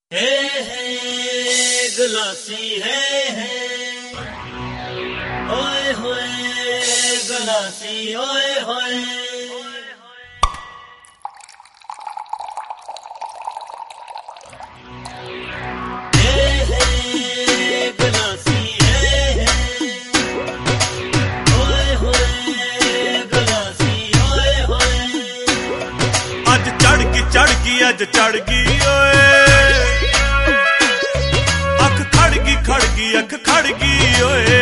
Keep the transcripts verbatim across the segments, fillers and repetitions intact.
हे हे गलासी है है ओए होए गलासी ओए होए हे हे गलासी है है ओए होए गलासी ओए होए अज चढ़ गई चढ़ गई अज चढ़ गई ओए खड़गी अख खड़गी ओए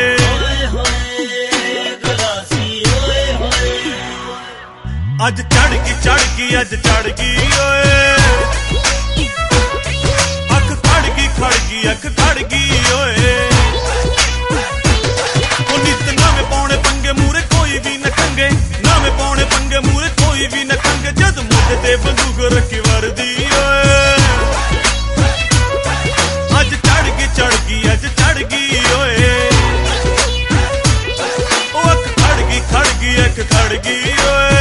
अज चढ़गी चढ़गी अज चढ़गी ओए अख खड़गी खड़गी अख खड़गी ओए नित नवे पौने पंगे मूरे कोई भी न खंगे नवे पौने पंगे मूरे कोई भी न खंगे जद मुझे ते बंदूक रखी वर्दी ओए चढ़गी अज चढ़गी ओए ओ अख खड़गी खड़गी अख खड़गी ओए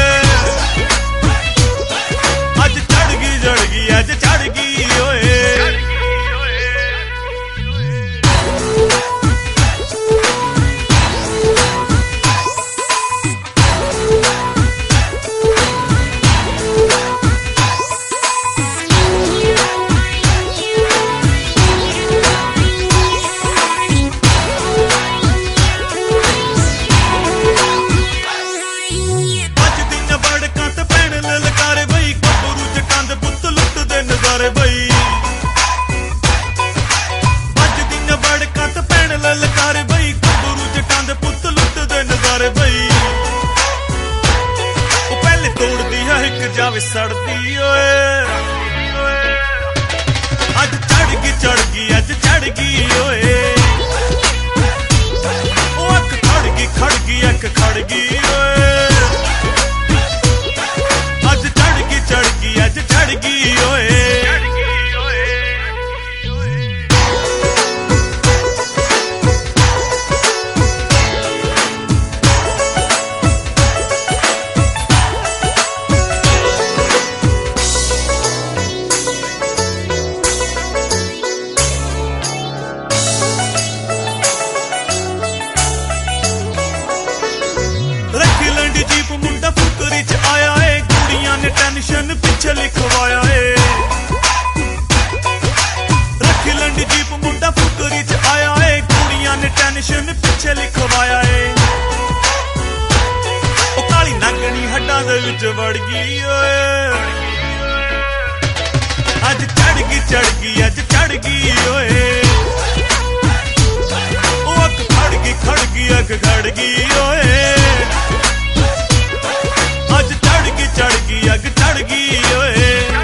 अज चढ़गी चढ़गी अज चढ़गी ओए जावे सड़दी ओए अज चढ़गी चढ़गी अज चढ़गी ओए ओ अख खड़गी खड़गी अख खड़गी ओए अज चढ़गी चढ़गी अज चढ़गी ओए टेंशन पिछे लिखवाया है रखी लंडी जीप मुंडा फुकरी च आया है कुड़ियां ने टेंशन पिछे लिखवाया है ओ काली नागनी हड्डां दे विच वड़ गई ओए अज चढ़गी चढ़गी अज चढ़गी ओए ओ अख खड़गी खड़गी अख खड़गी ओए अज चढ़गी चढ़गी अग चढ़गी ओए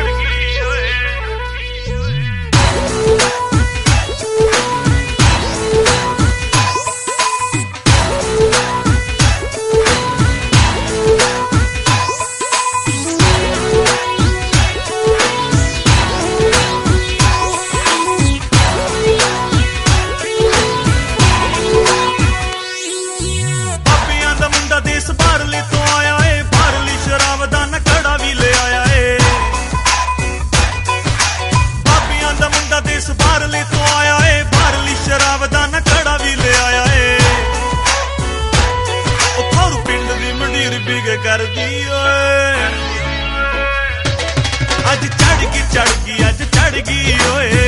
पापियां दा मुंडा देश बाहरले तो आया है बाहरली शराब दा नकड़ा भी ले आया है पापियां दा मुंडा देश बाहरले तो आया है बाहरली शराब दा नकड़ा भी ले आया है ओ खारू पिंड दी मंडीर बिग कर दी ओए अज चढ़गी चढ़गी अज चढ़गी ओए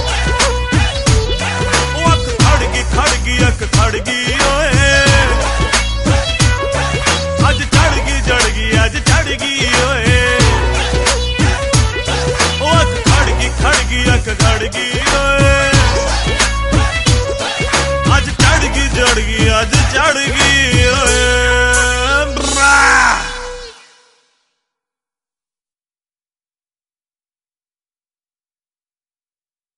ओ अख खड़गी खड़गी अख खड़गी ओए अज चढ़गी चढ़गी अज चढ़गी ओए ओ अख खड़गी खड़गी अख खड़गी